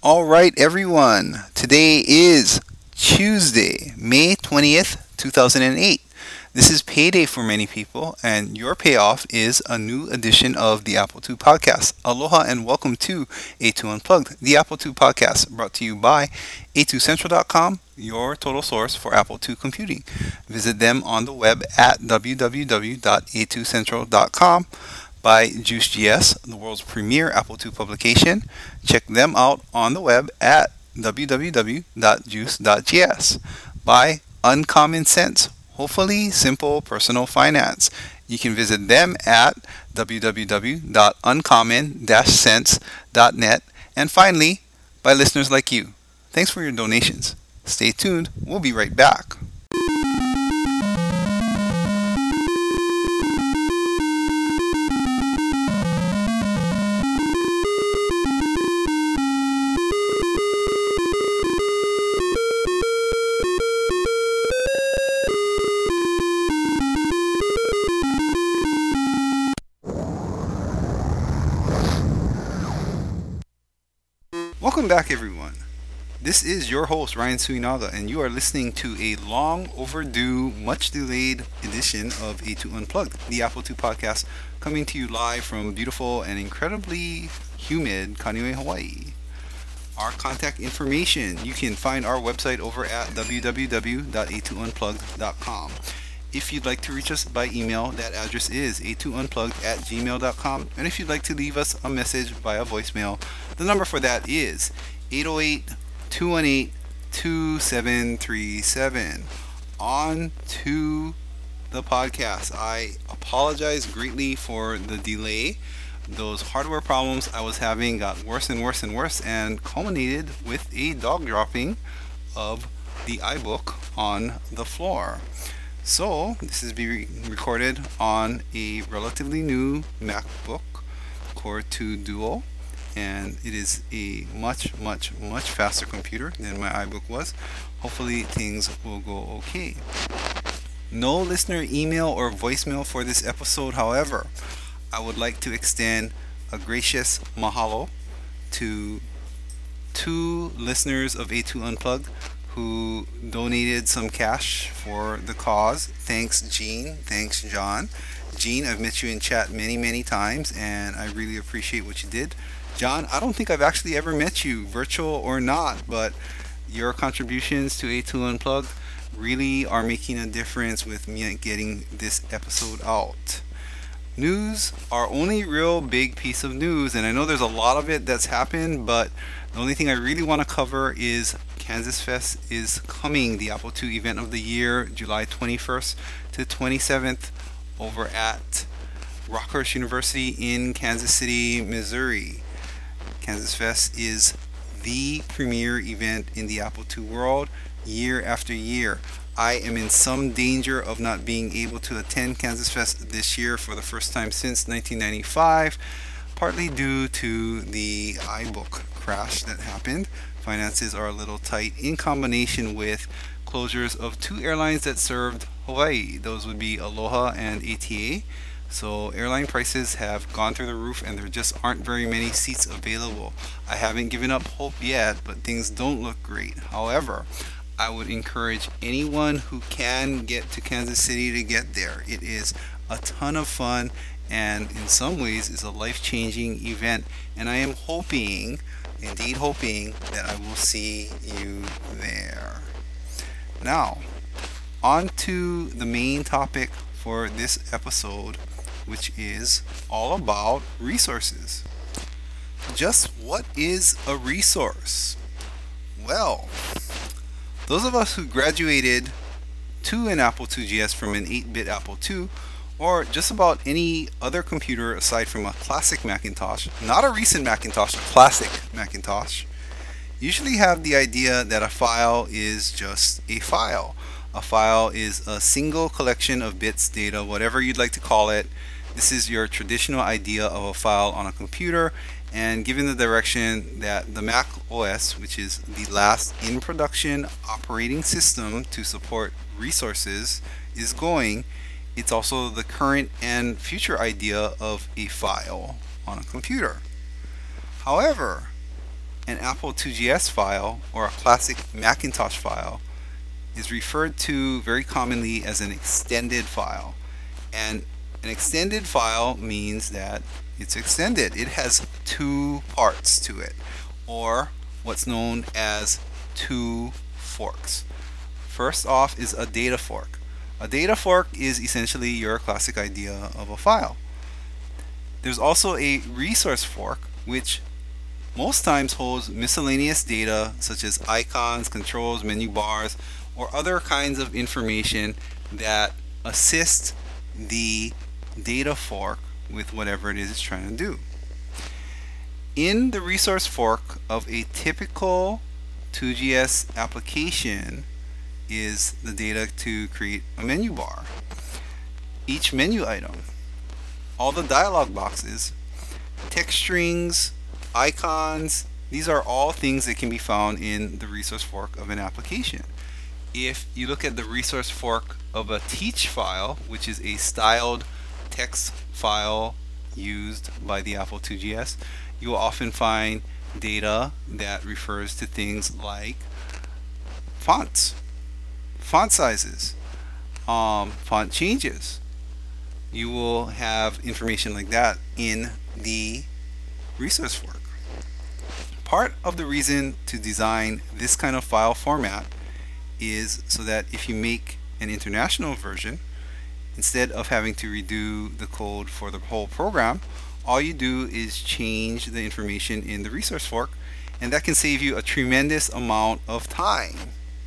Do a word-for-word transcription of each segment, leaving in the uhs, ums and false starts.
All right, everyone. Today is Tuesday, May twentieth, two thousand eight. This is payday for many people, and your payoff is a new edition of the Apple two Podcast. Aloha and welcome to A two Unplugged, the Apple two Podcast, brought to you by A two Central dot com, your total source for Apple two computing. Visit them on the web at w w w dot a two central dot com. By JuiceGS, the world's premier Apple two publication. Check them out on the web at w w w dot juice dot g s. By Uncommon Sense, hopefully simple personal finance. You can visit them at w w w dot uncommon sense dot net. And finally, by listeners like you. Thanks for your donations. Stay tuned. We'll be right back. Welcome back, everyone. This is your host, Ryan Suinaga, and you are listening to a long overdue, much delayed edition of A two Unplugged, the Apple two podcast, coming to you live from beautiful and incredibly humid Kaneohe, Hawaii. Our contact information, you can find our website over at w w w dot a two unplugged dot com. If you'd like to reach us by email, that address is a two unplugged at gmail dot com. And if you'd like to leave us a message via voicemail, the number for that is eight oh eight, two one eight, two seven three seven. On to the podcast. I apologize greatly for the delay. Those hardware problems I was having got worse and worse and worse and culminated with a dog dropping of the iBook on the floor. So, this is being recorded on a relatively new MacBook Core two Duo, and it is a much, much, much faster computer than my iBook was. Hopefully, things will go okay. No listener email or voicemail for this episode, however. I would like to extend a gracious mahalo to two listeners of A two Unplugged who donated some cash for the cause. Thanks, Gene. Thanks, John. Gene, I've met you in chat many, many times, and I really appreciate what you did. John, I don't think I've actually ever met you, virtual or not, but your contributions to A two Unplugged really are making a difference with me getting this episode out. News, our only real big piece of news, and I know there's a lot of it that's happened, but the only thing I really want to cover is Kansas Fest is coming, the Apple two event of the year, July twenty-first to twenty-seventh, over at Rockhurst University in Kansas City, Missouri. Kansas Fest is the premier event in the Apple two world, year after year. I am in some danger of not being able to attend Kansas Fest this year for the first time since nineteen ninety-five, partly due to the iBook crash that happened. Finances are a little tight in combination with closures of two airlines that served Hawaii. Those would be Aloha and A T A. So airline prices have gone through the roof and there just aren't very many seats available. I haven't given up hope yet, but things don't look great. However, I would encourage anyone who can get to Kansas City to get there. It is a ton of fun and in some ways is a life-changing event, and I am hoping, indeed hoping, that I will see you there. Now, on to the main topic for this episode, which is all about resources. Just what is a resource? Well, those of us who graduated to an Apple two G S from an eight-bit Apple two, or just about any other computer aside from a classic Macintosh, not a recent Macintosh, a classic Macintosh, usually have the idea that a file is just a file. A file is a single collection of bits, data, whatever you'd like to call it. This is your traditional idea of a file on a computer, and given the direction that the Mac O S, which is the last in production operating system to support resources, is going, it's also the current and future idea of a file on a computer. However, An Apple two G S file, or a classic Macintosh file, is referred to very commonly as an extended file. And an extended file means that it's extended. It has two parts to it, or what's known as two forks. First off is a data fork. A data fork is essentially your classic idea of a file. There's also a resource fork, which most times holds miscellaneous data such as icons, controls, menu bars, or other kinds of information that assist the data fork with whatever it is it's trying to do. In the resource fork of a typical two G S application is the data to create a menu bar. Each menu item, all the dialog boxes, text strings, icons, these are all things that can be found in the resource fork of an application. If you look at the resource fork of a teach file, which is a styled text file used by the Apple two G S, you will often find data that refers to things like fonts, font sizes, um, font changes. You will have information like that in the resource fork. Part of the reason to design this kind of file format is so that if you make an international version, instead of having to redo the code for the whole program, all you do is change the information in the resource fork, and that can save you a tremendous amount of time.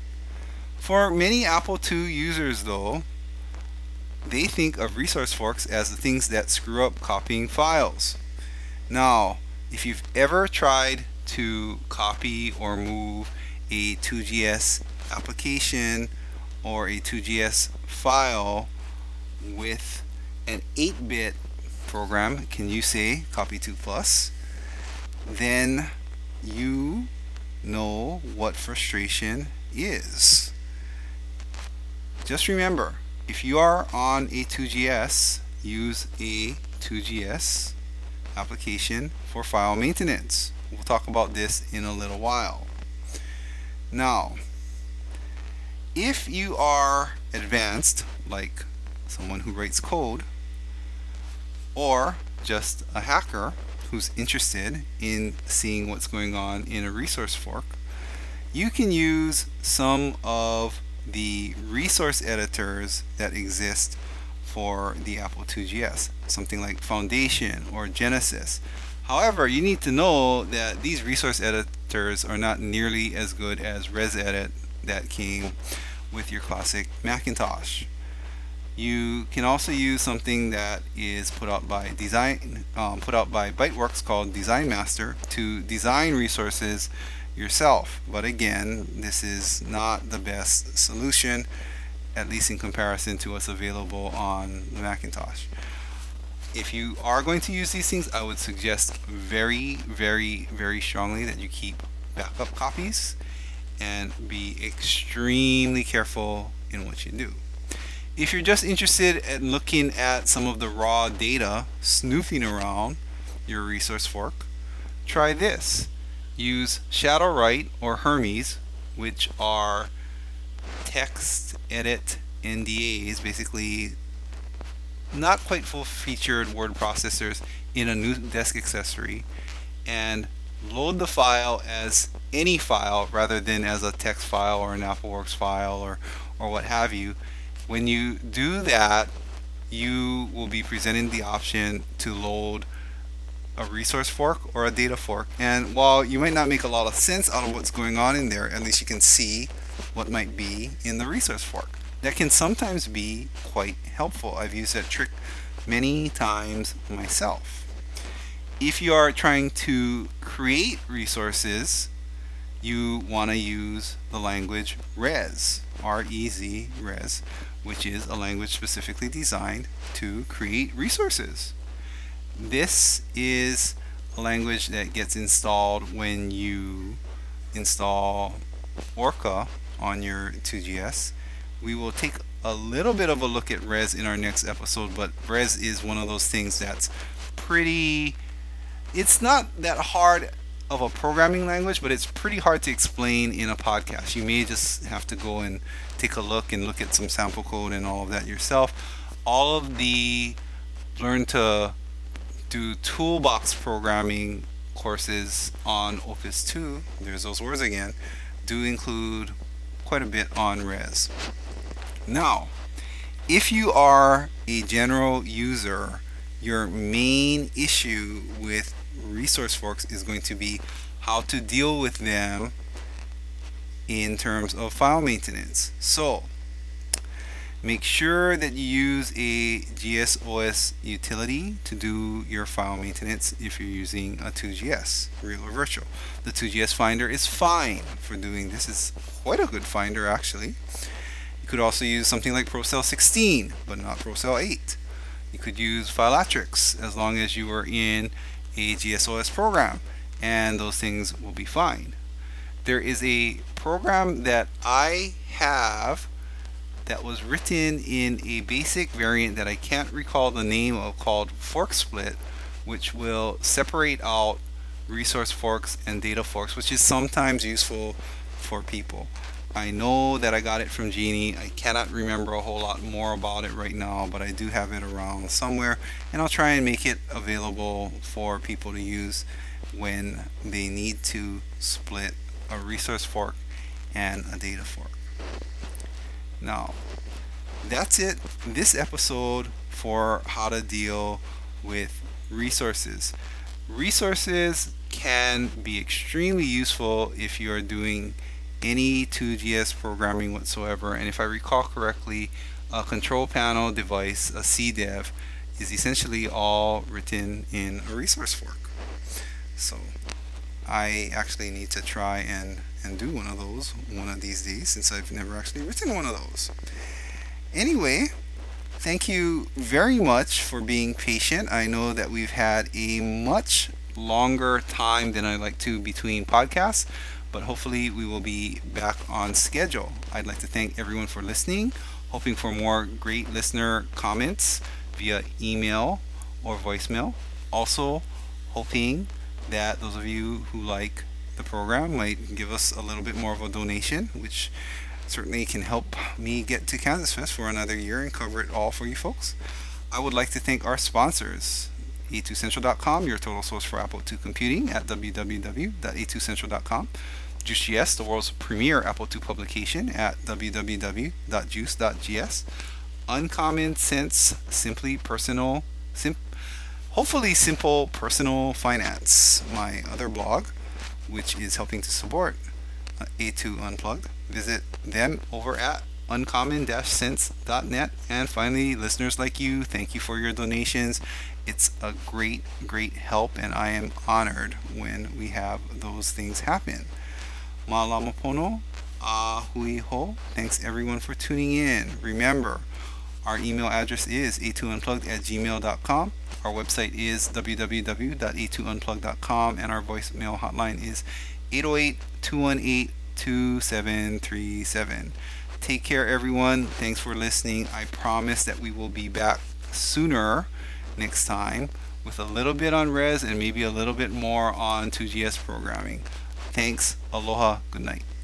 For many Apple two users though, they think of resource forks as the things that screw up copying files. Now, if you've ever tried to copy or move a two G S application or a two G S file with an eight bit program, can you say copy two plus? Then you know what frustration is. Just remember, if you are on a two G S, use a two G S application for file maintenance. We'll talk about this in a little while. Now, if you are advanced, like someone who writes code, or just a hacker who's interested in seeing what's going on in a resource fork, you can use some of the resource editors that exist for the Apple two G S, something like Foundation or Genesis. However, you need to know that these resource editors are not nearly as good as ResEdit that came with your classic Macintosh. You can also use something that is put out by design, um, put out by Byteworks called Design Master to design resources yourself. But again, this is not the best solution, at least in comparison to what's available on the Macintosh. If you are going to use these things, I would suggest very, very, very strongly that you keep backup copies and be extremely careful in what you do. If you're just interested in looking at some of the raw data snooping around your resource fork, try this. Use Shadowwrite or Hermes, which are text edit N D As, basically not quite full-featured word processors in a new desk accessory, and load the file as any file rather than as a text file or an AppleWorks file or, or what have you. When you do that, you will be presented the option to load a resource fork or a data fork. And while you might not make a lot of sense out of what's going on in there, at least you can see what might be in the resource fork. That can sometimes be quite helpful. I've used that trick many times myself. If you are trying to create resources, you want to use the language Res, R E Z, Res, which is a language specifically designed to create resources. This is a language that gets installed when you install Orca on your two G S. We will take a little bit of a look at Res in our next episode, but Res is one of those things that's pretty, it's not that hard of a programming language, but it's pretty hard to explain in a podcast. You may just have to go and take a look and look at some sample code and all of that yourself. All of the learn to do toolbox programming courses on Opus two, there's those words again, do include quite a bit on res. Now, if you are a general user, your main issue with resource forks is going to be how to deal with them in terms of file maintenance. So, make sure that you use a G S O S utility to do your file maintenance if you're using a two G S, real or virtual. The two G S Finder is fine for doing this. It's quite a good finder actually. You could also use something like ProCell sixteen, but not ProCell eight. You could use Filatrix as long as you are in a G S O S program, and those things will be fine. There is a program that I have that was written in a basic variant that I can't recall the name of, called ForkSplit, which will separate out resource forks and data forks, which is sometimes useful for people. I know that I got it from Genie. I cannot remember a whole lot more about it right now, but I do have it around somewhere, and I'll try and make it available for people to use when they need to split a resource fork and a data fork. Now, that's it this episode for how to deal with resources. Resources can be extremely useful if you are doing any two G S programming whatsoever, and if I recall correctly, a control panel device, a C dev, is essentially all written in a resource fork. So I actually need to try and and do one of those one of these days, since I've never actually written one of those. Anyway, thank you very much for being patient. I know that we've had a much longer time than I like to between podcasts, but hopefully we will be back on schedule. I'd like to thank everyone for listening, hoping for more great listener comments via email or voicemail. Also hoping that those of you who like the program might give us a little bit more of a donation, which certainly can help me get to Kansas Fest for another year and cover it all for you folks. I would like to thank our sponsors, A two Central dot com, your total source for Apple two computing at w w w dot a two central dot com. JuiceGS, the world's premier Apple two publication at w w w dot juice dot g s. Uncommon Sense, simply personal, sim- hopefully simple personal finance, my other blog, which is helping to support uh, A two Unplugged. Visit them over at uncommon dash sense dot net. And finally, listeners like you, thank you for your donations. It's a great, great help, and I am honored when we have those things happen. Malamapono, ahui ho. Thanks everyone for tuning in. Remember, our email address is a two unplugged at gmail dot com. Our website is w w w dot a two unplugged dot com, and our voicemail hotline is eight oh eight, two one eight, two seven three seven. Take care, everyone. Thanks for listening. I promise that we will be back sooner next time with a little bit on res and maybe a little bit more on two G S programming. Thanks. Aloha. Good night.